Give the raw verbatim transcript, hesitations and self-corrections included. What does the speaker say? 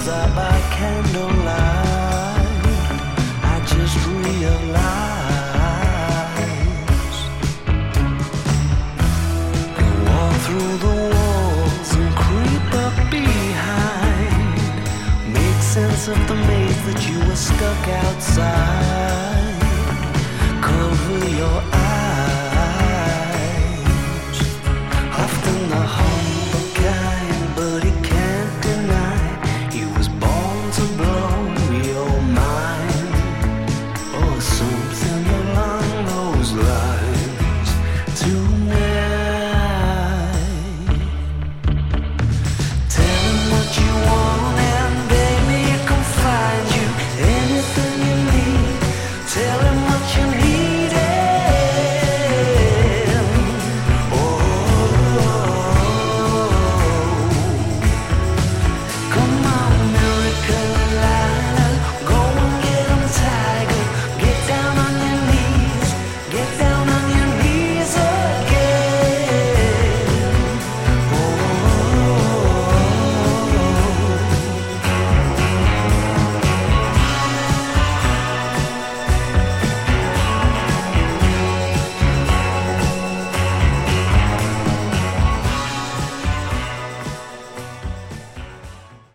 shadows are by candlelight. I just realize go walk through the walls and creep up behind. Make sense of the maze that you were stuck outside. Cover your eyes.